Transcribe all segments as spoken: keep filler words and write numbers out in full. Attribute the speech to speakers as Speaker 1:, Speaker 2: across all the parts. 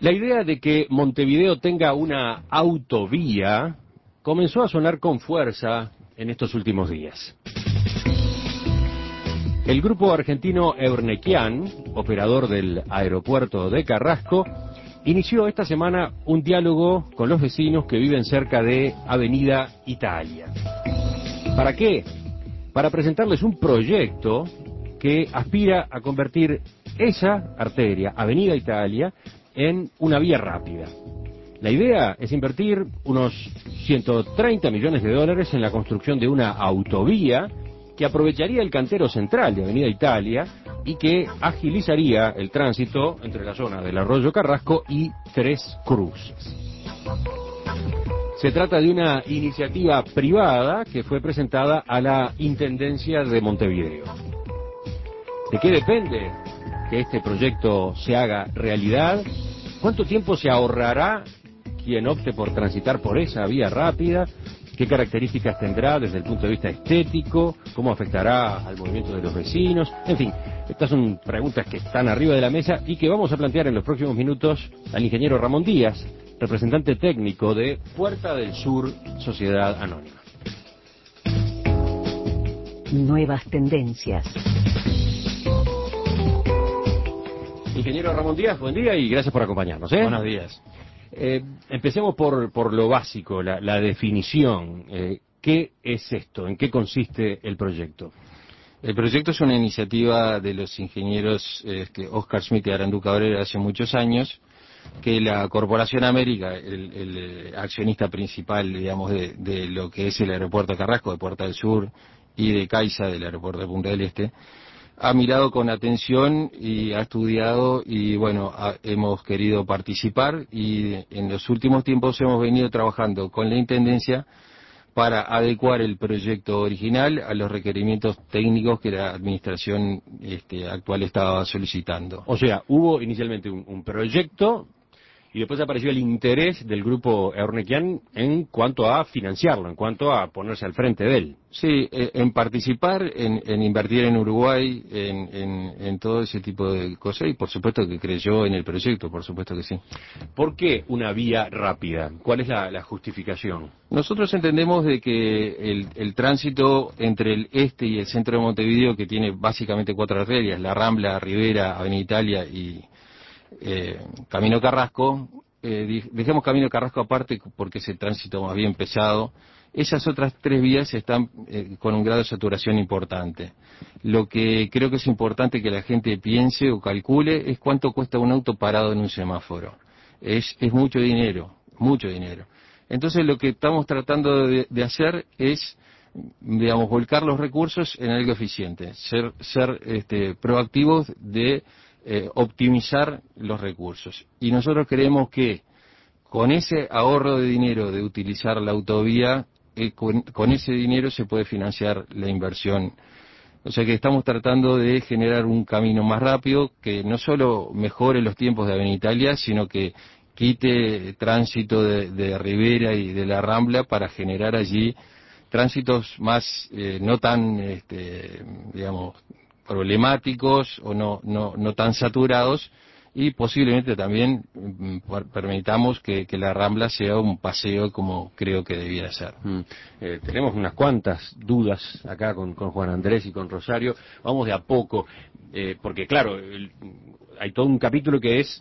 Speaker 1: La idea de que Montevideo tenga una autovía comenzó a sonar con fuerza en estos últimos días. El grupo argentino Eurnequian, operador del aeropuerto de Carrasco, inició esta semana un diálogo con los vecinos que viven cerca de Avenida Italia. ¿Para qué? Para presentarles un proyecto que aspira a convertir esa arteria, Avenida Italia, en una vía rápida. La idea es invertir unos ciento treinta millones de dólares en la construcción de una autovía que aprovecharía el cantero central de Avenida Italia y que agilizaría el tránsito entre la zona del Arroyo Carrasco y Tres Cruces. Se trata de una iniciativa privada que fue presentada a la Intendencia de Montevideo. ¿De qué depende que este proyecto se haga realidad? ¿Cuánto tiempo se ahorrará quien opte por transitar por esa vía rápida? ¿Qué características tendrá desde el punto de vista estético? ¿Cómo afectará al movimiento de los vecinos? En fin, estas son preguntas que están arriba de la mesa y que vamos a plantear en los próximos minutos al ingeniero Ramón Díaz, representante técnico de Puerta del Sur Sociedad Anónima.
Speaker 2: Nuevas tendencias.
Speaker 1: Ingeniero Ramón Díaz, buen día y gracias por acompañarnos. ¿eh?
Speaker 3: Buenos días.
Speaker 1: Eh, empecemos por, por lo básico, la, la definición. Eh, ¿Qué es esto? ¿En qué consiste el proyecto?
Speaker 3: El proyecto es una iniciativa de los ingenieros eh, que Oscar Schmidt y Arandú Cabrera hace muchos años, que la Corporación América, el, el accionista principal, digamos, de, de lo que es el aeropuerto de Carrasco, de Puerta del Sur, y de Caixa, del aeropuerto de Punta del Este, ha mirado con atención y ha estudiado y bueno, ha, hemos querido participar y en los últimos tiempos hemos venido trabajando con la Intendencia para adecuar el proyecto original a los requerimientos técnicos que la administración este, actual estaba solicitando.
Speaker 1: O sea, hubo inicialmente un, un proyecto y después apareció el interés del grupo Eurnequian en cuanto a financiarlo, en cuanto a ponerse al frente de él.
Speaker 3: Sí, en participar, en, en invertir en Uruguay, en, en, en todo ese tipo de cosas y por supuesto que creyó en el proyecto, por supuesto que sí.
Speaker 1: ¿Por qué una vía rápida? ¿Cuál es la, la justificación?
Speaker 3: Nosotros entendemos de que el, el tránsito entre el este y el centro de Montevideo, que tiene básicamente cuatro arterias, la Rambla, Rivera, Avenida Italia y eh, Camino Carrasco, eh, dejemos Camino Carrasco aparte porque es el tránsito más bien pesado. Esas otras tres vías están eh, con un grado de saturación importante. Lo que creo que es importante que la gente piense o calcule es cuánto cuesta un auto parado en un semáforo. Es, es mucho dinero, mucho dinero. Entonces lo que estamos tratando de, de hacer es, digamos, volcar los recursos en algo eficiente, ser, ser este, proactivos de eh, optimizar los recursos. Y nosotros creemos que con ese ahorro de dinero de utilizar la autovía, eh, con, con ese dinero se puede financiar la inversión. O sea que estamos tratando de generar un camino más rápido que no solo mejore los tiempos de Avenida Italia, sino que quite tránsito de, de Rivera y de la Rambla para generar allí tránsitos más, eh, no tan, este, digamos, problemáticos o no, no, no tan saturados y posiblemente también mm, permitamos que, que la Rambla sea un paseo como creo que debiera ser.
Speaker 1: Mm. Eh, tenemos unas cuantas dudas acá con, con Juan Andrés y con Rosario. Vamos de a poco, eh, porque claro, el, hay todo un capítulo que es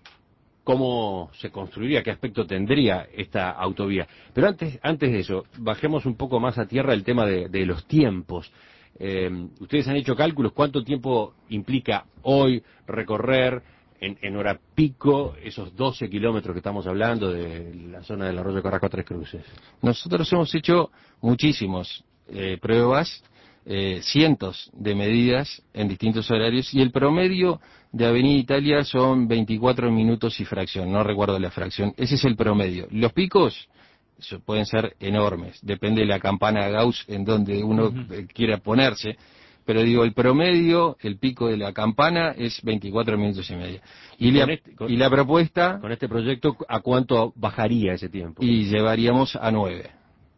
Speaker 1: cómo se construiría, qué aspecto tendría esta autovía. Pero antes, antes de eso, bajemos un poco más a tierra el tema de, de los tiempos. Eh, ustedes han hecho cálculos, ¿cuánto tiempo implica hoy recorrer en, en hora pico esos doce kilómetros que estamos hablando de la zona del Arroyo Carrasco a Tres Cruces?
Speaker 3: Nosotros hemos hecho muchísimas eh, pruebas, eh, cientos de medidas en distintos horarios y el promedio de Avenida Italia son veinticuatro minutos y fracción, no recuerdo la fracción, ese es el promedio. Los picos pueden ser enormes, depende de la campana Gauss en donde uno uh-huh. quiera ponerse, pero digo, el promedio, el pico de la campana es veinticuatro minutos y medio. Y, la, este, con, y la propuesta...
Speaker 1: Con este proyecto, ¿a cuánto bajaría ese tiempo?
Speaker 3: Y llevaríamos a nueve.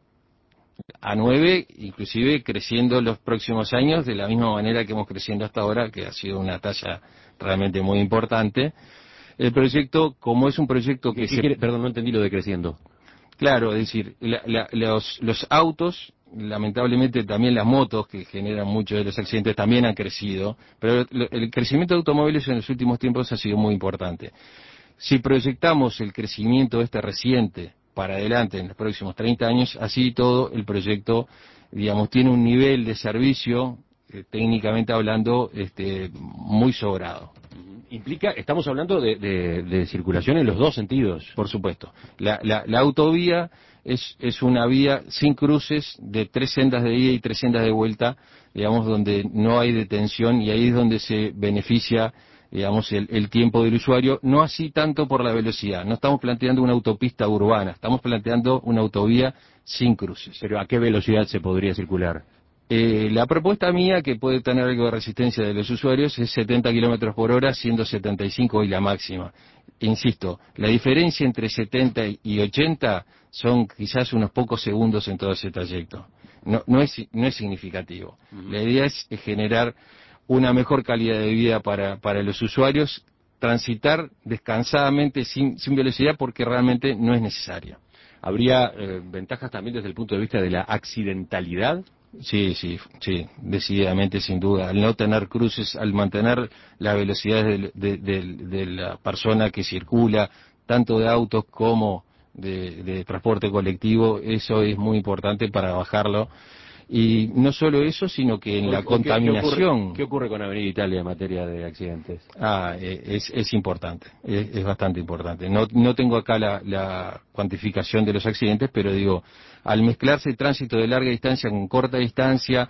Speaker 3: A nueve, inclusive creciendo los próximos años de la misma manera que hemos creciendo hasta ahora, que ha sido una talla realmente muy importante. El proyecto, como es un proyecto que
Speaker 1: ¿Qué
Speaker 3: se...
Speaker 1: quiere? Perdón, no entendí lo de creciendo.
Speaker 3: Claro, es decir, la, la, los, los autos, lamentablemente también las motos, que generan muchos de los accidentes, también han crecido, pero el, el crecimiento de automóviles en los últimos tiempos ha sido muy importante. Si proyectamos el crecimiento este reciente para adelante en los próximos treinta años, así todo el proyecto, digamos, tiene un nivel de servicio, eh, técnicamente hablando, este, muy sobrado.
Speaker 1: Implica, estamos hablando de, de, de circulación en los dos sentidos.
Speaker 3: Por supuesto. La, la, la autovía es, es una vía sin cruces de tres sendas de ida y tres sendas de vuelta, digamos, donde no hay detención y ahí es donde se beneficia, digamos, el, el tiempo del usuario, no así tanto por la velocidad. No estamos planteando una autopista urbana, estamos planteando una autovía sin cruces.
Speaker 1: Pero ¿a qué velocidad se podría circular?
Speaker 3: Eh, la propuesta mía, que puede tener algo de resistencia de los usuarios, es setenta kilómetros por hora, siendo setenta y cinco hoy la máxima. Insisto, la diferencia entre setenta y ochenta son quizás unos pocos segundos en todo ese trayecto. No, no, es, no es significativo. Uh-huh. La idea es generar una mejor calidad de vida para, para los usuarios, transitar descansadamente sin, sin velocidad porque realmente no es necesario.
Speaker 1: ¿Habría eh, ventajas también desde el punto de vista de la accidentalidad?
Speaker 3: Sí, sí, sí, decididamente, sin duda. Al no tener cruces, al mantener la velocidad de, de, de, de la persona que circula, tanto de autos como de, de transporte colectivo, eso es muy importante para bajarlo. Y no solo eso, sino que en la contaminación...
Speaker 1: ¿Qué ocurre, ¿Qué ocurre con Avenida Italia en materia de accidentes?
Speaker 3: Ah, es, es importante, es, es bastante importante. No, no tengo acá la, la cuantificación de los accidentes, pero digo, al mezclarse el tránsito de larga distancia con corta distancia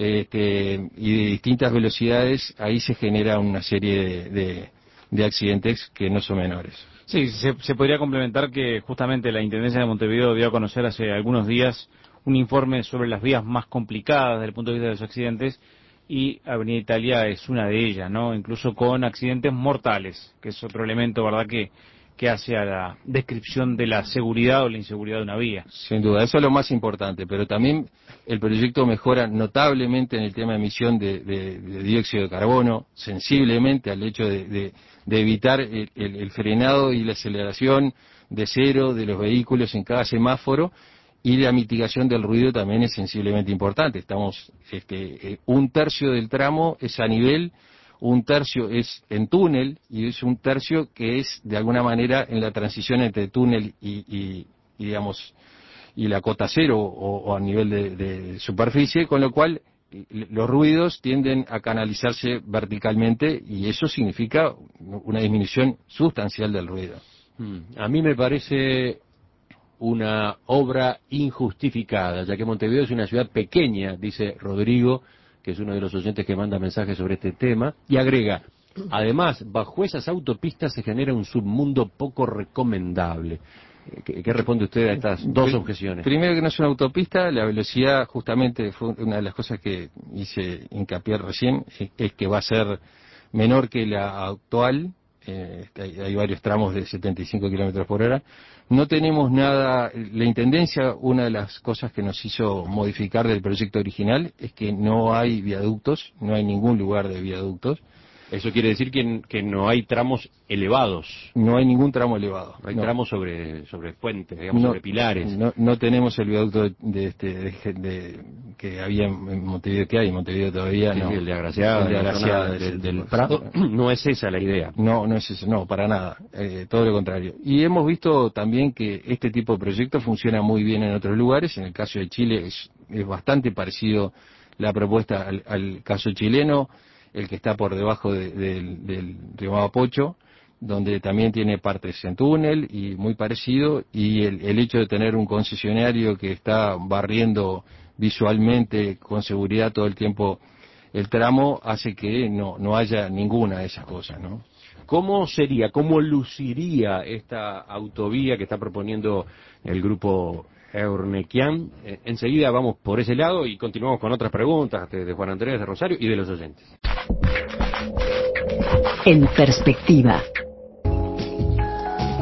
Speaker 3: este, y de distintas velocidades, ahí se genera una serie de, de, de accidentes que no son menores.
Speaker 4: Sí, se, se podría complementar que justamente la Intendencia de Montevideo dio a conocer hace algunos días un informe sobre las vías más complicadas desde el punto de vista de los accidentes y Avenida Italia es una de ellas, ¿no? Incluso con accidentes mortales, que es otro elemento, ¿verdad?, que, que hace a la descripción de la seguridad o la inseguridad de una vía.
Speaker 3: Sin duda, eso es lo más importante, pero también el proyecto mejora notablemente en el tema de emisión de, de, de dióxido de carbono, sensiblemente al hecho de, de, de evitar el, el, el frenado y la aceleración de cero de los vehículos en cada semáforo. Y la mitigación del ruido también es sensiblemente importante. Estamos, este, eh, un tercio del tramo es a nivel, un tercio es en túnel y es un tercio que es de alguna manera en la transición entre túnel y, y, y digamos, y la cota cero o, o a nivel de, de superficie, con lo cual los ruidos tienden a canalizarse verticalmente y eso significa una disminución sustancial del ruido.
Speaker 1: A mí me parece una obra injustificada, ya que Montevideo es una ciudad pequeña, dice Rodrigo, que es uno de los oyentes que manda mensajes sobre este tema, y agrega, además, bajo esas autopistas se genera un submundo poco recomendable. ¿Qué, qué responde usted a estas dos objeciones?
Speaker 3: Primero, que no es una autopista, la velocidad justamente fue una de las cosas que hice hincapié recién, es, es que va a ser menor que la actual. Eh, hay, hay varios tramos de setenta y cinco kilómetros por hora. No tenemos nada, la Intendencia, una de las cosas que nos hizo modificar del proyecto original es que no hay viaductos, no hay ningún lugar de viaductos.
Speaker 1: Eso quiere decir que, que no hay tramos elevados.
Speaker 3: No hay ningún tramo elevado.
Speaker 1: No hay
Speaker 3: no.
Speaker 1: tramos sobre sobre puentes, digamos,
Speaker 3: no,
Speaker 1: sobre pilares.
Speaker 3: No, no tenemos el viaducto de, de este de, de, que había en Montevideo, que hay en Montevideo todavía.
Speaker 1: Sí,
Speaker 3: no.
Speaker 1: Sí, el de Agraciada,
Speaker 3: el de Agraciada
Speaker 1: del,
Speaker 3: del,
Speaker 1: del Prado. No es esa la idea.
Speaker 3: No, no es eso, no, para nada. Eh, todo lo contrario. Y hemos visto también que este tipo de proyectos funciona muy bien en otros lugares. En el caso de Chile es, es bastante parecido la propuesta al, al caso chileno, el que está por debajo de, de, del río Mapocho, donde también tiene partes en túnel y muy parecido, y el, el hecho de tener un concesionario que está barriendo visualmente con seguridad todo el tiempo el tramo hace que no, no haya ninguna de esas cosas, ¿no?
Speaker 1: ¿Cómo sería, cómo luciría esta autovía que está proponiendo el grupo Eurnequian? Eh, enseguida vamos por ese lado y continuamos con otras preguntas de, de Juan Andrés de Rosario y de los oyentes.
Speaker 2: En perspectiva.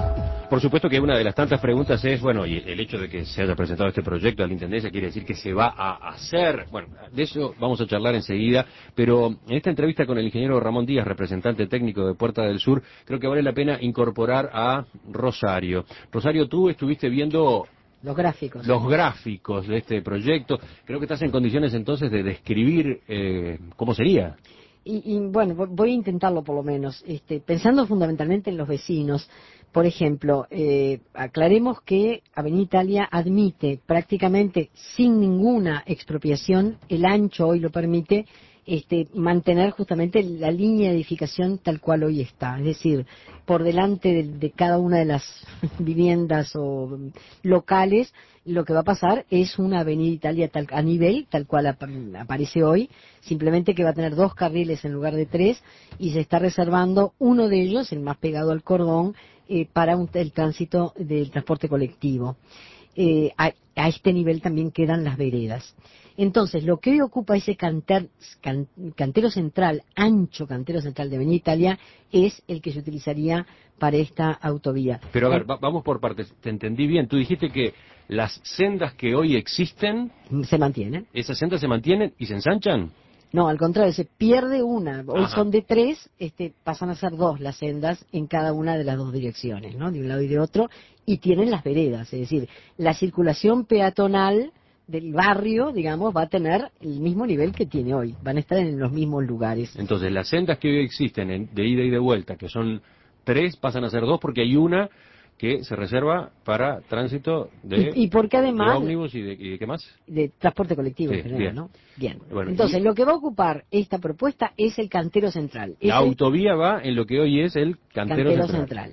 Speaker 1: Por supuesto que una de las tantas preguntas es, bueno, y el hecho de que se haya presentado este proyecto a la Intendencia quiere decir que se va a hacer. Bueno, de eso vamos a charlar enseguida, pero en esta entrevista con el ingeniero Ramón Díaz, representante técnico de Puerta del Sur, creo que vale la pena incorporar a Rosario. Rosario, tú estuviste viendo
Speaker 5: los gráficos.
Speaker 1: Los gráficos de este proyecto. Creo que estás en condiciones entonces de describir eh, cómo sería.
Speaker 5: Y, y bueno, voy a intentarlo por lo menos, este, pensando fundamentalmente en los vecinos. Por ejemplo, eh, aclaremos que Avenida Italia admite prácticamente sin ninguna expropiación, el ancho hoy lo permite, este, mantener justamente la línea de edificación tal cual hoy está. Es decir, por delante de, de cada una de las viviendas o locales, lo que va a pasar es una Avenida Italia tal, a nivel, tal cual ap aparece hoy, simplemente que va a tener dos carriles en lugar de tres, y se está reservando uno de ellos, el más pegado al cordón, eh, para un, el tránsito del transporte colectivo. Eh, a, a este nivel también quedan las veredas. Entonces, lo que hoy ocupa ese canter, can, cantero central, ancho cantero central de Avenida Italia, es el que se utilizaría para esta autovía.
Speaker 1: Pero a ver, va, vamos por partes. Te entendí bien. Tú dijiste que las sendas que hoy existen...
Speaker 5: se mantienen.
Speaker 1: ¿Esas sendas se mantienen y se ensanchan?
Speaker 5: No, al contrario, se pierde una. Hoy
Speaker 1: Ajá.
Speaker 5: son de tres, este, pasan a ser dos las sendas en cada una de las dos direcciones, ¿no? De un lado y de otro, y tienen las veredas. Es decir, la circulación peatonal del barrio, digamos, va a tener el mismo nivel que tiene hoy. Van a estar en los mismos lugares.
Speaker 1: Entonces, las sendas que hoy existen en, de ida y de vuelta, que son tres, pasan a ser dos porque hay una que se reserva para tránsito de,
Speaker 5: y, y porque además,
Speaker 1: de ómnibus y de, y de qué más?
Speaker 5: De transporte colectivo
Speaker 1: Sí,
Speaker 5: en general,
Speaker 1: bien.
Speaker 5: ¿no? Bien.
Speaker 1: Bueno,
Speaker 5: Entonces,
Speaker 1: y...
Speaker 5: lo que va a ocupar esta propuesta es el cantero central.
Speaker 1: La
Speaker 5: es
Speaker 1: autovía el... va en lo que hoy es el cantero,
Speaker 5: cantero
Speaker 1: central.
Speaker 5: central.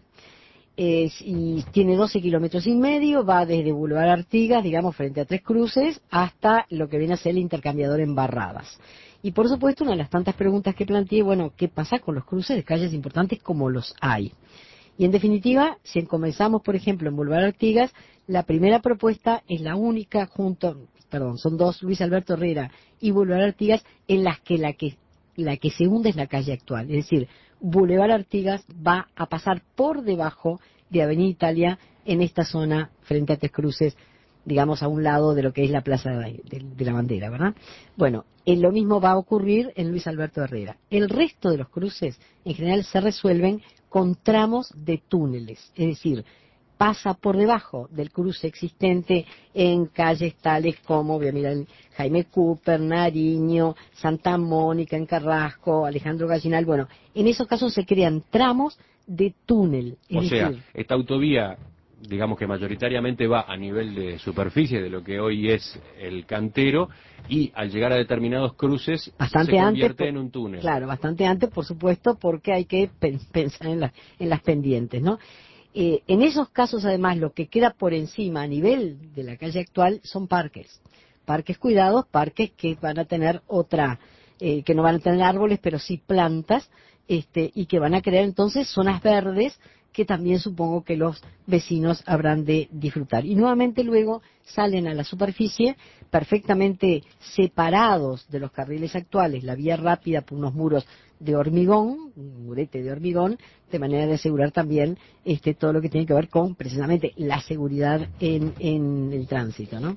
Speaker 5: Es, y tiene doce kilómetros y medio, va desde Boulevard Artigas, digamos, frente a Tres Cruces, hasta lo que viene a ser el intercambiador en Barradas. Y por supuesto, una de las tantas preguntas que planteé, bueno, ¿qué pasa con los cruces de calles importantes como los hay? Y en definitiva, si comenzamos, por ejemplo, en Boulevard Artigas, la primera propuesta es la única junto, perdón, son dos, Luis Alberto Herrera y Boulevard Artigas, en las que la que la que se hunde es la calle actual. Es decir, Boulevard Artigas va a pasar por debajo de Avenida Italia en esta zona frente a Tres Cruces, digamos a un lado de lo que es la Plaza de, de, de la Bandera, ¿verdad? Bueno, eh, lo mismo va a ocurrir en Luis Alberto Herrera. El resto de los cruces, en general, se resuelven con tramos de túneles, es decir, pasa por debajo del cruce existente en calles tales como, voy a mirar, Jaime Cooper, Nariño, Santa Mónica, en Carrasco, Alejandro Gallinal. Bueno, en esos casos se crean tramos de túnel. Es
Speaker 1: o
Speaker 5: decir,
Speaker 1: sea, esta autovía, digamos que mayoritariamente va a nivel de superficie de lo que hoy es el cantero, y al llegar a determinados cruces
Speaker 5: bastante
Speaker 1: se convierte
Speaker 5: antes, por,
Speaker 1: en un túnel.
Speaker 5: Claro, bastante antes, por supuesto, porque hay que pen, pensar en, la, en las pendientes, ¿no? Eh, en esos casos, además, lo que queda por encima a nivel de la calle actual son parques. Parques cuidados, parques que van a tener otra, eh, que no van a tener árboles, pero sí plantas, este, y que van a crear entonces zonas verdes que también supongo que los vecinos habrán de disfrutar. Y nuevamente luego salen a la superficie perfectamente separados de los carriles actuales, la vía rápida por unos muros de hormigón, un murete de hormigón, de manera de asegurar también este todo lo que tiene que ver con precisamente la seguridad en, en el tránsito, ¿no?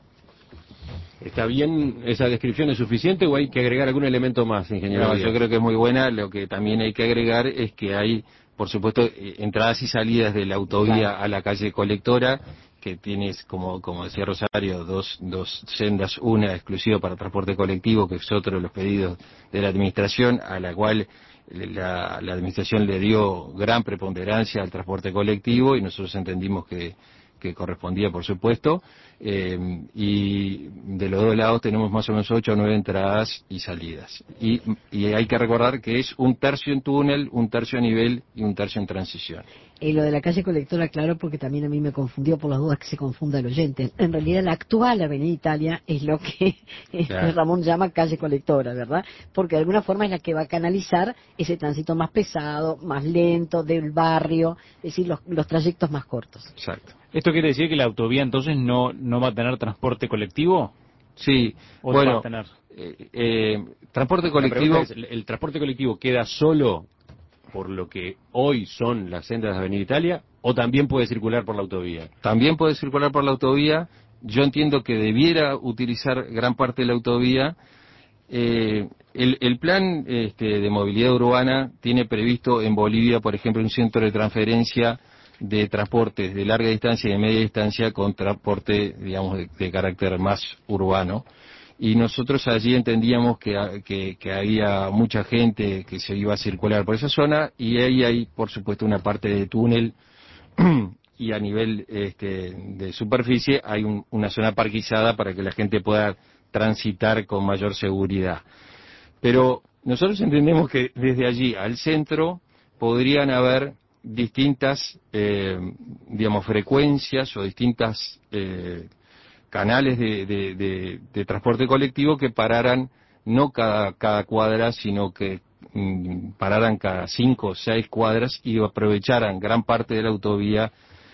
Speaker 3: ¿Está bien? ¿Esa descripción es suficiente o hay que agregar algún elemento más, ingeniero?
Speaker 4: No, yo creo que es muy buena. Lo que también hay que agregar es que hay, por supuesto, entradas y salidas de la autovía claro. a la calle Colectora, que tienes, como, como decía Rosario, dos, dos sendas, una exclusiva para transporte colectivo, que es otro de los pedidos de la Administración, a la cual la, la Administración le dio gran preponderancia al transporte colectivo y nosotros entendimos que que correspondía, por supuesto, eh, y de los dos lados tenemos más o menos ocho o nueve entradas y salidas. Y, y hay que recordar que es un tercio en túnel, un tercio a nivel y un tercio en transición.
Speaker 5: Y lo de la calle Colectora, claro, porque también a mí me confundió por las dudas que se confunda el oyente. En realidad, la actual Avenida Italia es lo que claro. Ramón llama calle Colectora, ¿verdad? Porque de alguna forma es la que va a canalizar ese tránsito más pesado, más lento del barrio, es decir, los, los trayectos más cortos.
Speaker 4: Exacto. ¿Esto quiere decir que la autovía entonces no, no va a tener transporte colectivo?
Speaker 3: Sí,
Speaker 4: ¿O
Speaker 3: bueno,
Speaker 4: va a tener?
Speaker 3: Eh, eh, transporte colectivo...
Speaker 1: Es, ¿el, ¿El transporte colectivo queda solo por lo que hoy son las sendas de Avenida Italia, o también puede circular por la autovía?
Speaker 3: También puede circular por la autovía. Yo entiendo que debiera utilizar gran parte de la autovía. Eh, el, el plan este, de movilidad urbana tiene previsto en Bolivia, por ejemplo, un centro de transferencia de transportes de larga distancia y de media distancia con transporte, digamos, de, de carácter más urbano. Y nosotros allí entendíamos que, que, que había mucha gente que se iba a circular por esa zona, y ahí hay, por supuesto, una parte de túnel y a nivel este, de superficie hay un, una zona parquizada para que la gente pueda transitar con mayor seguridad. Pero nosotros entendemos que desde allí al centro podrían haber distintas, eh, digamos, frecuencias o distintas eh, canales de, de, de, de transporte colectivo que pararan no cada, cada cuadra, sino que mm, pararan cada cinco o seis cuadras y aprovecharan gran parte de la autovía,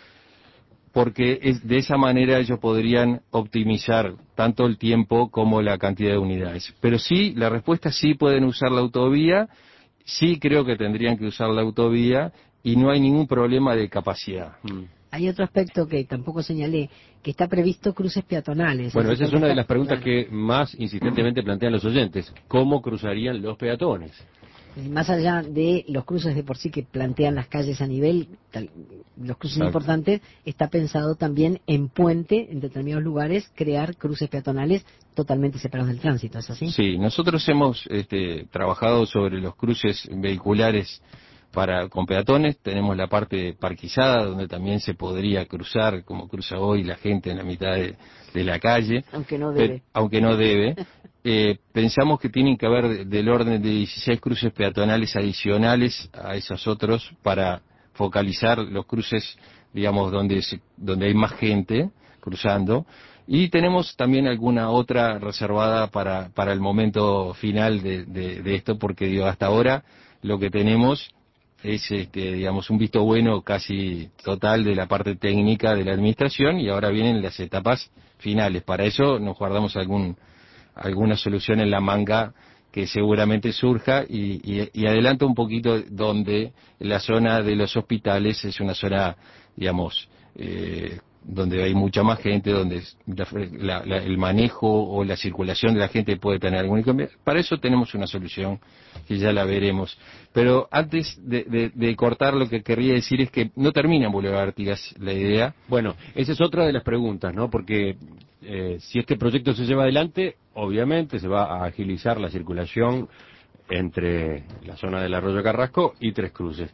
Speaker 3: porque es, de esa manera ellos podrían optimizar tanto el tiempo como la cantidad de unidades. Pero sí, la respuesta sí pueden usar la autovía, sí creo que tendrían que usar la autovía y no hay ningún problema de capacidad. Mm.
Speaker 5: Hay otro aspecto que tampoco señalé, que está previsto cruces peatonales.
Speaker 1: Bueno, esa es una de las preguntas
Speaker 5: claro.
Speaker 1: que más insistentemente plantean los oyentes. ¿Cómo cruzarían los peatones?
Speaker 5: Más allá de los cruces de por sí que plantean las calles a nivel, tal, los cruces Exacto. importantes, está pensado también en puente, en determinados lugares, crear cruces peatonales totalmente separados del tránsito, ¿es así?
Speaker 3: Sí, nosotros hemos este, trabajado sobre los cruces vehiculares para con peatones. Tenemos la parte parquizada donde también se podría cruzar como cruza hoy la gente en la mitad de, de la calle,
Speaker 5: aunque no debe,
Speaker 3: Pero, aunque no debe. Eh, pensamos que tienen que haber del orden de dieciséis cruces peatonales adicionales a esos otros para focalizar los cruces, digamos, donde se, donde hay más gente cruzando. Y tenemos también alguna otra reservada para para el momento final de, de, de esto, porque digo, hasta ahora lo que tenemos es, este, digamos, un visto bueno casi total de la parte técnica de la administración, y ahora vienen las etapas finales. Para eso nos guardamos algún alguna solución en la manga que seguramente surja, y, y, y adelanto un poquito donde la zona de los hospitales es una zona, digamos, eh, donde hay mucha más gente, donde la, la, la, el manejo o la circulación de la gente puede tener algún inconveniente. Para eso tenemos una solución que ya la veremos. Pero antes de, de, de cortar, lo que querría decir es que no termina en Boulevard Artigas la idea.
Speaker 1: Bueno, esa es otra de las preguntas, ¿no? Porque eh, si este proyecto se lleva adelante, obviamente se va a agilizar la circulación entre la zona del Arroyo Carrasco y Tres Cruces.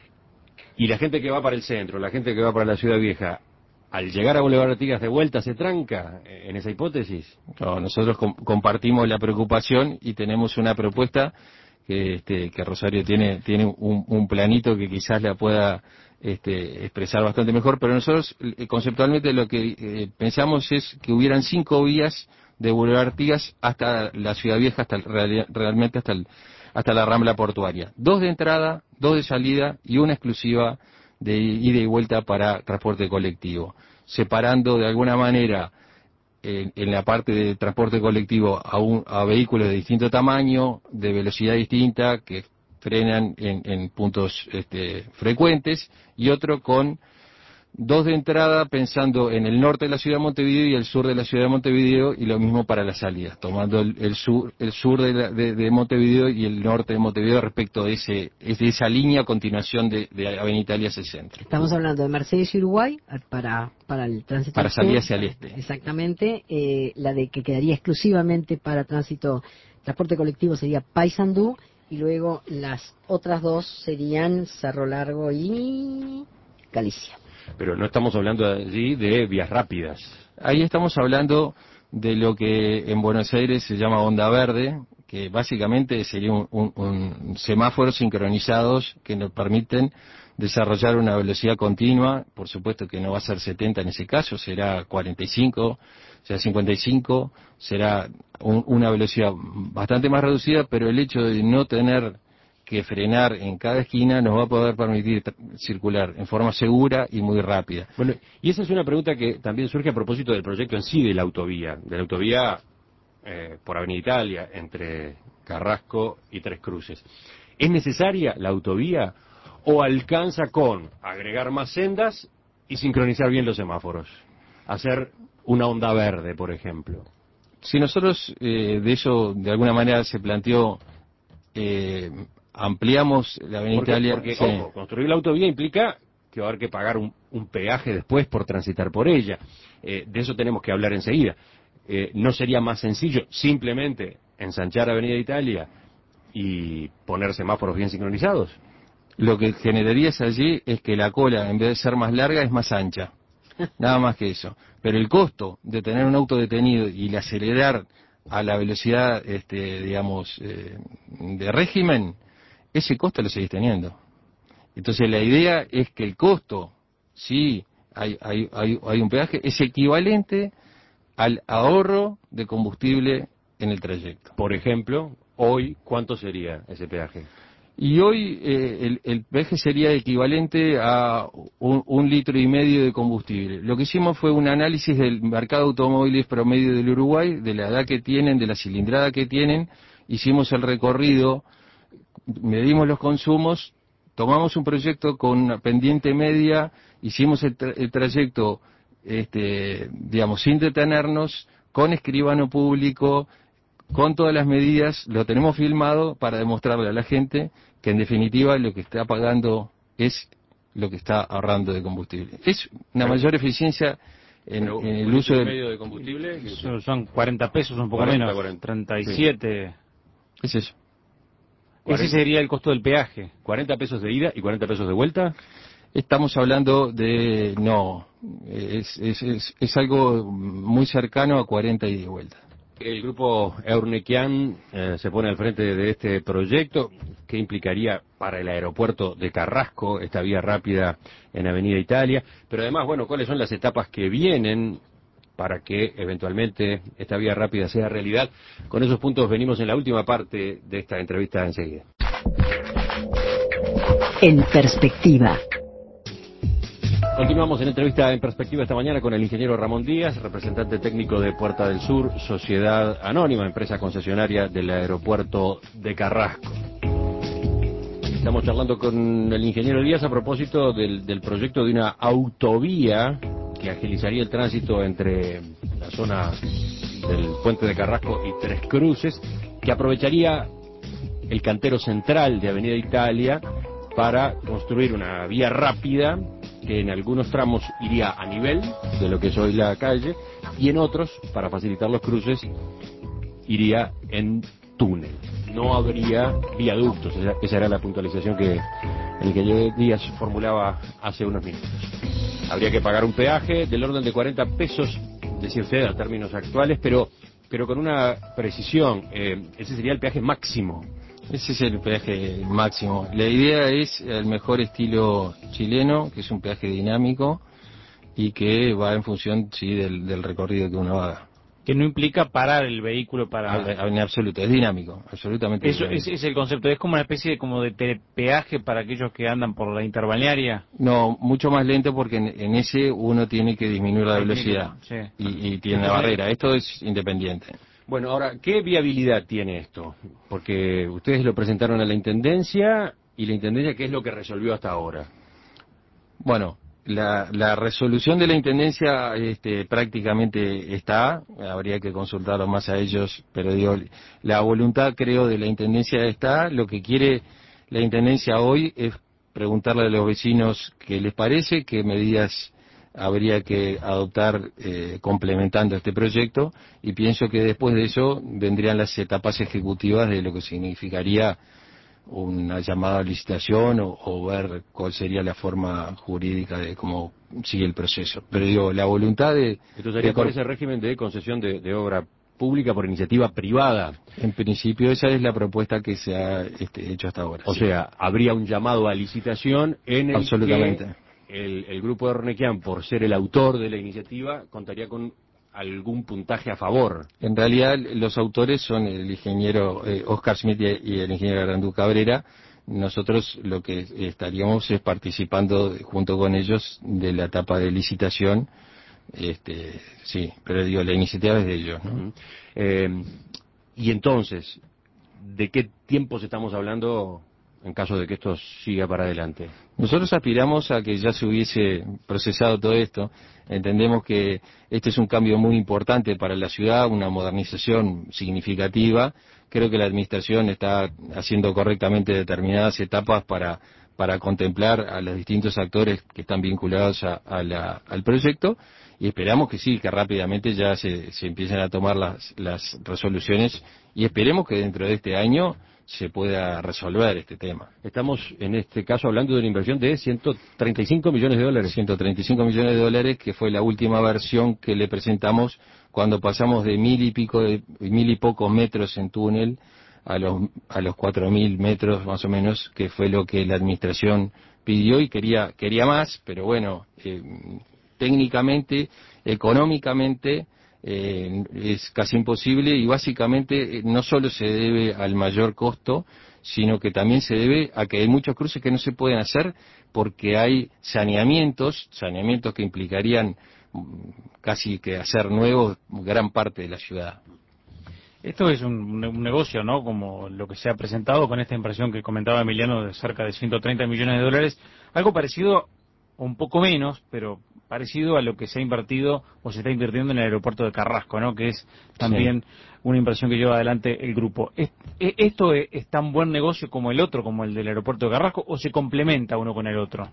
Speaker 1: Y la gente que va para el centro, la gente que va para la Ciudad Vieja, al llegar a Boulevard Artigas de vuelta, ¿se tranca en esa hipótesis?
Speaker 3: No, nosotros com compartimos la preocupación y tenemos una propuesta que, este, que Rosario tiene tiene un, un planito que quizás la pueda este, expresar bastante mejor, pero nosotros eh, conceptualmente lo que eh, pensamos es que hubieran cinco vías de Boulevard Artigas hasta la Ciudad Vieja, hasta el, real, realmente hasta el, hasta la Rambla Portuaria. Dos de entrada, dos de salida y una exclusiva de ida y vuelta para transporte colectivo, separando de alguna manera en, en la parte de transporte colectivo a, un, a vehículos de distinto tamaño, de velocidad distinta, que frenan en, en puntos este, frecuentes, y otro con dos de entrada pensando en el norte de la ciudad de Montevideo y el sur de la ciudad de Montevideo, y lo mismo para las salidas, tomando el, el sur el sur de, la, de, de Montevideo y el norte de Montevideo respecto de ese de esa línea a continuación de, de Avenida Italia hacia el centro.
Speaker 5: Estamos hablando de Mercedes y Uruguay para para el tránsito
Speaker 3: para salir hacia el este.
Speaker 5: Exactamente, eh, la de que quedaría exclusivamente para tránsito transporte colectivo sería Paysandú, y luego las otras dos serían Cerro Largo y Galicia.
Speaker 1: Pero no estamos hablando allí de vías rápidas.
Speaker 3: Ahí estamos hablando de lo que en Buenos Aires se llama onda verde, que básicamente sería un, un, un semáforos sincronizados que nos permiten desarrollar una velocidad continua. Por supuesto que no va a ser setenta en ese caso, será cuarenta y cinco, será cincuenta y cinco, será un, una velocidad bastante más reducida, pero el hecho de no tener que frenar en cada esquina nos va a poder permitir circular en forma segura y muy rápida.
Speaker 1: Bueno, y esa es una pregunta que también surge a propósito del proyecto en sí de la autovía, de la autovía eh, por Avenida Italia, entre Carrasco y Tres Cruces. ¿Es necesaria la autovía o alcanza con agregar más sendas y sincronizar bien los semáforos? Hacer una onda verde, por ejemplo.
Speaker 3: Si nosotros eh, de eso, de alguna manera se planteó, eh, ampliamos la Avenida
Speaker 1: Porque,
Speaker 3: Italia.
Speaker 1: porque
Speaker 3: Sí.
Speaker 1: ojo, construir la autovía implica que va a haber que pagar un, un peaje después por transitar por ella. Eh, de eso tenemos que hablar enseguida. Eh, ¿No sería más sencillo simplemente ensanchar Avenida Italia y poner semáforos bien sincronizados?
Speaker 3: Lo que generarías allí es que la cola, en vez de ser más larga, es más ancha. Nada más que eso. Pero el costo de tener un auto detenido y el acelerar a la velocidad, este, digamos, eh, de régimen, ese costo lo seguís teniendo. Entonces la idea es que el costo, sí, hay, hay, hay, hay un peaje, es equivalente al ahorro de combustible en el trayecto.
Speaker 1: Por ejemplo, hoy, ¿cuánto sería ese peaje?
Speaker 3: Y hoy eh, el, el peaje sería equivalente a un, un litro y medio de combustible. Lo que hicimos fue un análisis del mercado de automóviles promedio del Uruguay, de la edad que tienen, de la cilindrada que tienen. Hicimos el recorrido, medimos los consumos, tomamos un proyecto con una pendiente media, hicimos el, tra el trayecto, este, digamos, sin detenernos, con escribano público, con todas las medidas, lo tenemos filmado para demostrarle a la gente que en definitiva lo que está pagando es lo que está ahorrando de combustible. Es una
Speaker 1: Pero,
Speaker 3: mayor eficiencia en,
Speaker 1: pero,
Speaker 3: en el uso del
Speaker 1: medio de combustible.
Speaker 4: Son, son cuarenta pesos, un poco
Speaker 1: cuarenta,
Speaker 4: menos,
Speaker 1: cuarenta.
Speaker 4: treinta y siete.
Speaker 3: Sí. Es eso.
Speaker 4: Ese sería el costo del peaje.
Speaker 1: cuarenta pesos de ida y cuarenta pesos de vuelta.
Speaker 3: Estamos hablando de, no, es, es, es, es algo muy cercano a cuarenta y de vuelta.
Speaker 1: El grupo Eurnequian eh, se pone al frente de este proyecto que implicaría para el aeropuerto de Carrasco esta vía rápida en Avenida Italia, pero además, bueno, ¿cuáles son las etapas que vienen para que eventualmente esta vía rápida sea realidad? Con esos puntos venimos en la última parte de esta entrevista enseguida.
Speaker 2: En perspectiva.
Speaker 1: Continuamos en entrevista en perspectiva esta mañana con el ingeniero Ramón Díaz, representante técnico de Puerta del Sur, sociedad anónima, empresa concesionaria del aeropuerto de Carrasco. Estamos charlando con el ingeniero Díaz a propósito del, del proyecto de una autovía que agilizaría el tránsito entre la zona del puente de Carrasco y Tres Cruces, que aprovecharía el cantero central de Avenida Italia para construir una vía rápida que en algunos tramos iría a nivel de lo que es hoy la calle y en otros, para facilitar los cruces, iría en túnel. No habría viaductos, esa, esa era la puntualización que el ingeniero Díaz formulaba hace unos minutos. Habría que pagar un peaje del orden de cuarenta pesos, decía usted, a términos actuales, pero, pero con una precisión, eh, ese sería el peaje máximo.
Speaker 3: Ese es el peaje máximo. La idea es el mejor estilo chileno, que es un peaje dinámico y que va en función, sí, del, del recorrido que uno haga.
Speaker 4: Que no implica parar el vehículo para...
Speaker 3: En absoluto, es dinámico, absolutamente
Speaker 4: Eso
Speaker 3: dinámico.
Speaker 4: es, es el concepto, es como una especie de, como de peaje para aquellos que andan por la interbalnearia.
Speaker 3: No, mucho más lento porque en, en ese uno tiene que disminuir la velocidad,
Speaker 4: Sí.
Speaker 3: y, y tiene la barrera. Esto es independiente.
Speaker 1: Bueno, ahora, ¿qué viabilidad tiene esto? Porque ustedes lo presentaron a la Intendencia, y la Intendencia, ¿qué es lo que resolvió hasta ahora?
Speaker 3: Bueno, la, la resolución de la Intendencia este, prácticamente está, habría que consultarlo más a ellos, pero digo, la voluntad, creo, de la Intendencia está. Lo que quiere la Intendencia hoy es preguntarle a los vecinos qué les parece, qué medidas habría que adoptar eh, complementando este proyecto, y pienso que después de eso vendrían las etapas ejecutivas de lo que significaría una llamada a licitación o, o ver cuál sería la forma jurídica de cómo sigue el proceso. Pero digo, la voluntad de...
Speaker 1: Esto sería
Speaker 3: de,
Speaker 1: por ese régimen de concesión de, de obra pública por iniciativa privada.
Speaker 3: En principio esa es la propuesta que se ha este, hecho hasta ahora.
Speaker 1: O
Speaker 3: sí.
Speaker 1: sea, habría un llamado a licitación en el
Speaker 3: Absolutamente.
Speaker 1: que el, el grupo de Eurnequian, por ser el autor de la iniciativa, contaría con algún puntaje a favor.
Speaker 3: En realidad los autores son el ingeniero eh, Oscar Smith y el ingeniero Arandú Cabrera. Nosotros lo que estaríamos es participando junto con ellos de la etapa de licitación. Este, sí, pero digo, la iniciativa es de ellos, ¿no?
Speaker 1: Uh-huh. eh, y entonces, ¿de qué tiempos estamos hablando en caso de que esto siga para adelante?
Speaker 3: Nosotros aspiramos a que ya se hubiese procesado todo esto. Entendemos que este es un cambio muy importante para la ciudad, una modernización significativa. Creo que la administración está haciendo correctamente determinadas etapas para, para contemplar a los distintos actores que están vinculados a, a la, al proyecto, y esperamos que sí, que rápidamente ya se, se empiecen a tomar las, las resoluciones, y esperemos que dentro de este año se pueda resolver este tema.
Speaker 1: Estamos en este caso hablando de una inversión de ciento treinta y cinco millones de dólares.
Speaker 3: ciento treinta y cinco millones de dólares, que fue la última versión que le presentamos cuando pasamos de mil y pico, de mil y pocos metros en túnel a los a los cuatro mil metros más o menos, que fue lo que la administración pidió y quería quería más, pero bueno, eh, técnicamente, económicamente, Eh, es casi imposible, y básicamente no solo se debe al mayor costo, sino que también se debe a que hay muchos cruces que no se pueden hacer porque hay saneamientos, saneamientos que implicarían casi que hacer nuevos gran parte de la ciudad.
Speaker 4: Esto es un, un negocio, ¿no? Como lo que se ha presentado con esta inversión que comentaba Emiliano de cerca de ciento treinta millones de dólares, algo parecido, un poco menos, pero parecido a lo que se ha invertido o se está invirtiendo en el aeropuerto de Carrasco, ¿no? Que es también sí. una inversión que lleva adelante el grupo. ¿Es, ¿Esto es, es tan buen negocio como el otro, como el del aeropuerto de Carrasco, o se complementa uno con el otro?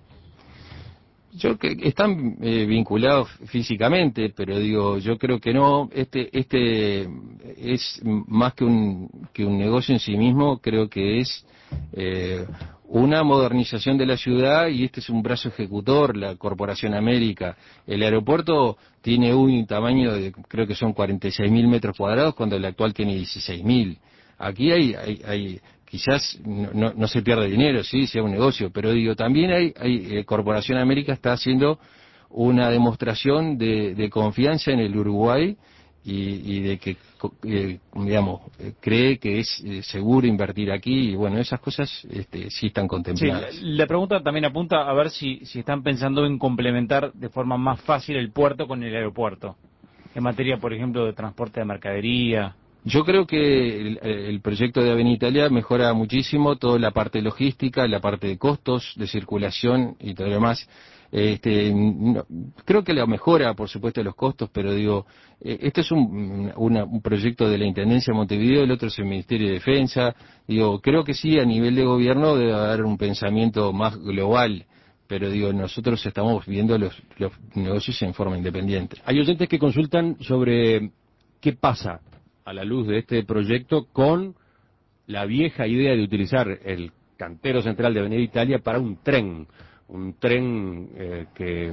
Speaker 3: Yo que están eh, vinculados físicamente, pero digo, yo creo que no. Este, este es más que un que un negocio en sí mismo. Creo que es eh, una modernización de la ciudad, y este es un brazo ejecutor, la Corporación América. El aeropuerto tiene un tamaño de, creo que son cuarenta y seis mil metros cuadrados, cuando el actual tiene dieciséis mil. Aquí hay, hay, hay quizás no, no, no se pierde dinero, sí, sea un negocio, pero digo, también hay, hay eh, Corporación América está haciendo una demostración de, de confianza en el Uruguay, y, y de que, eh, digamos, cree que es eh, seguro invertir aquí, y bueno, esas cosas este, sí están contempladas.
Speaker 4: Sí, la, la pregunta también apunta a ver si, si están pensando en complementar de forma más fácil el puerto con el aeropuerto, en materia, por ejemplo, de transporte de mercadería.
Speaker 3: Yo creo que el, el proyecto de Avenida Italia mejora muchísimo toda la parte logística, la parte de costos, de circulación y todo lo demás. Este, no, creo que la mejora, por supuesto, los costos, pero digo, eh, este es un, una, un proyecto de la Intendencia de Montevideo, el otro es el Ministerio de Defensa. Digo, creo que sí, a nivel de gobierno debe haber un pensamiento más global, pero digo, nosotros estamos viendo los, los negocios en forma independiente.
Speaker 1: Hay oyentes que consultan sobre qué pasa a la luz de este proyecto con la vieja idea de utilizar el cantero central de Avenida Italia para un tren, un tren eh, que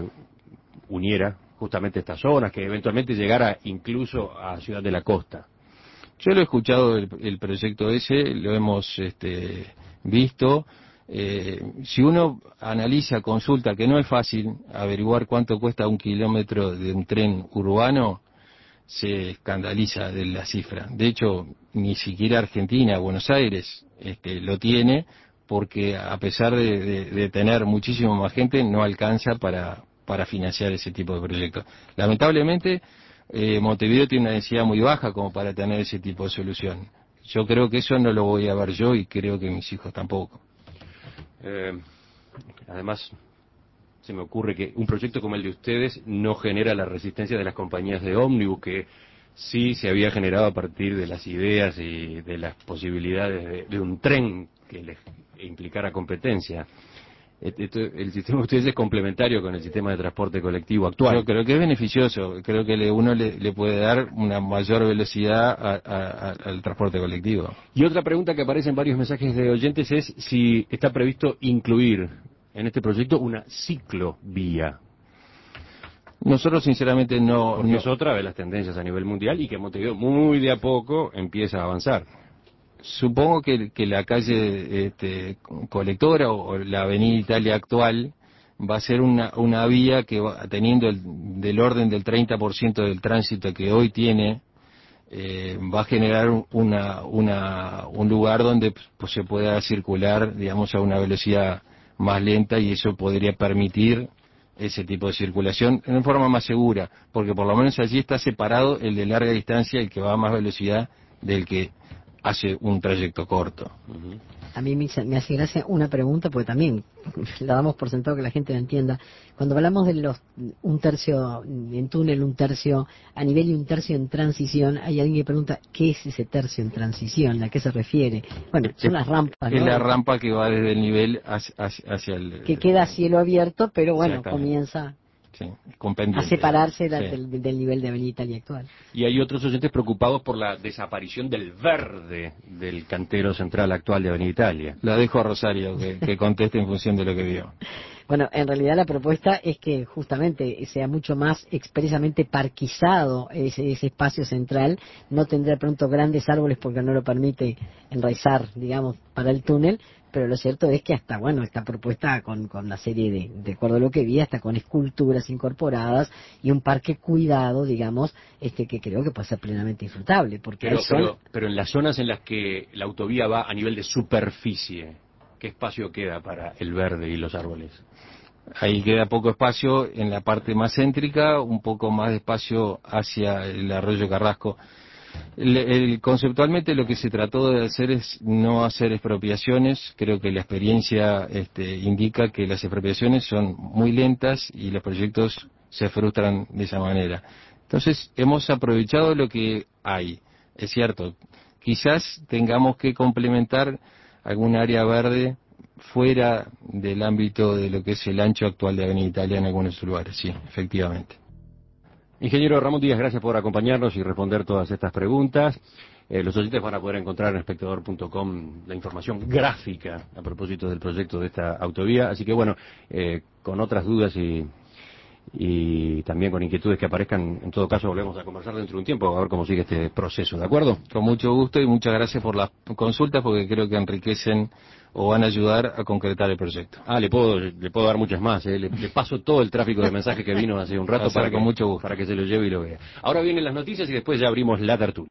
Speaker 1: uniera justamente estas zonas, que eventualmente llegara incluso a Ciudad de la Costa.
Speaker 3: Yo lo he escuchado, el, el proyecto ese, lo hemos este, visto. Eh, si uno analiza, consulta, que no es fácil averiguar cuánto cuesta un kilómetro de un tren urbano, se escandaliza de la cifra. De hecho, ni siquiera Argentina, Buenos Aires, este, lo tiene, porque a pesar de, de, de tener muchísimo más gente, no alcanza para, para financiar ese tipo de proyectos. Lamentablemente, eh, Montevideo tiene una densidad muy baja como para tener ese tipo de solución. Yo creo que eso no lo voy a ver yo, y creo que mis hijos tampoco.
Speaker 1: Eh, además, se me ocurre que un proyecto como el de ustedes no genera la resistencia de las compañías de ómnibus, que sí se había generado a partir de las ideas y de las posibilidades de, de un tren que les implicara competencia. Esto, el sistema de ustedes es complementario con el sistema de transporte colectivo actual.
Speaker 3: Yo creo que es beneficioso, creo que le, uno le, le puede dar una mayor velocidad a, a, a, al transporte colectivo.
Speaker 1: Y otra pregunta que aparece en varios mensajes de oyentes es si está previsto incluir en este proyecto una ciclovía.
Speaker 3: Nosotros sinceramente no...
Speaker 1: Porque
Speaker 3: no...
Speaker 1: es otra de las tendencias a nivel mundial, y que Montevideo muy de a poco empieza a avanzar.
Speaker 3: Supongo que, que la calle este, Colectora o, o la Avenida Italia actual va a ser una, una vía que va teniendo el, del orden del treinta por ciento del tránsito que hoy tiene, eh, va a generar una, una, un lugar donde pues, se pueda circular, digamos, a una velocidad más lenta, y eso podría permitir ese tipo de circulación en forma más segura, porque por lo menos allí está separado el de larga distancia, el que va a más velocidad, del que hace un trayecto corto.
Speaker 1: Ujú.
Speaker 5: A mí me, me hace gracia una pregunta, porque también la damos por sentado que la gente la entienda. Cuando hablamos de los un tercio en túnel, un tercio a nivel y un tercio en transición, hay alguien que pregunta, ¿qué es ese tercio en transición? ¿A qué se refiere? Bueno, son las rampas, ¿no?
Speaker 3: Es la rampa que va desde el nivel hacia, hacia, hacia el...
Speaker 5: Que queda a cielo abierto, pero bueno,
Speaker 3: Exactamente.
Speaker 5: comienza
Speaker 3: Sí, con
Speaker 5: a
Speaker 3: pendiente.
Speaker 5: separarse la-
Speaker 3: Sí.
Speaker 5: del, del nivel de Avenida Italia actual.
Speaker 1: Y hay otros oyentes preocupados por la desaparición del verde del cantero central actual de Avenida Italia.
Speaker 3: La dejo a Rosario que, que conteste en función de lo que vio.
Speaker 5: Bueno, en realidad la propuesta es que justamente sea mucho más expresamente parquizado ese, ese espacio central, no tendrá pronto grandes árboles porque no lo permite enraizar, digamos, para el túnel, pero lo cierto es que hasta, bueno, está propuesta con, con una serie de, de acuerdo a lo que vi, hasta con esculturas incorporadas y un parque cuidado, digamos, este que creo que puede ser plenamente disfrutable, porque
Speaker 1: Pero,
Speaker 5: hay sol-
Speaker 1: pero, pero en las zonas en las que la autovía va a nivel de superficie, ¿qué espacio queda para el verde y los árboles?
Speaker 3: Ahí queda poco espacio en la parte más céntrica, un poco más de espacio hacia el arroyo Carrasco. El, el- conceptualmente lo que se trató de hacer es no hacer expropiaciones. Creo que la experiencia este, indica que las expropiaciones son muy lentas y los proyectos se frustran de esa manera. Entonces hemos aprovechado lo que hay. Es cierto, quizás tengamos que complementar algún área verde fuera del ámbito de lo que es el ancho actual de Avenida Italia en algunos lugares, sí, efectivamente.
Speaker 1: Ingeniero Ramón Díaz, gracias por acompañarnos y responder todas estas preguntas. Eh, los oyentes van a poder encontrar en espectador punto com la información gráfica a propósito del proyecto de esta autovía. Así que bueno, eh, con otras dudas y, y también con inquietudes que aparezcan, en todo caso volvemos a conversar dentro de un tiempo a ver cómo sigue este proceso, ¿de acuerdo?
Speaker 3: Con mucho gusto y muchas gracias por las consultas porque creo que enriquecen o van a ayudar a concretar el proyecto.
Speaker 1: Ah, le puedo, le puedo dar muchas más, ¿eh? le, le paso todo el tráfico de mensajes que vino hace un rato
Speaker 3: Hacer
Speaker 1: para que,
Speaker 3: con mucho gusto.
Speaker 1: para que se lo lleve y lo vea. Ahora vienen las noticias y después ya abrimos la tertulia.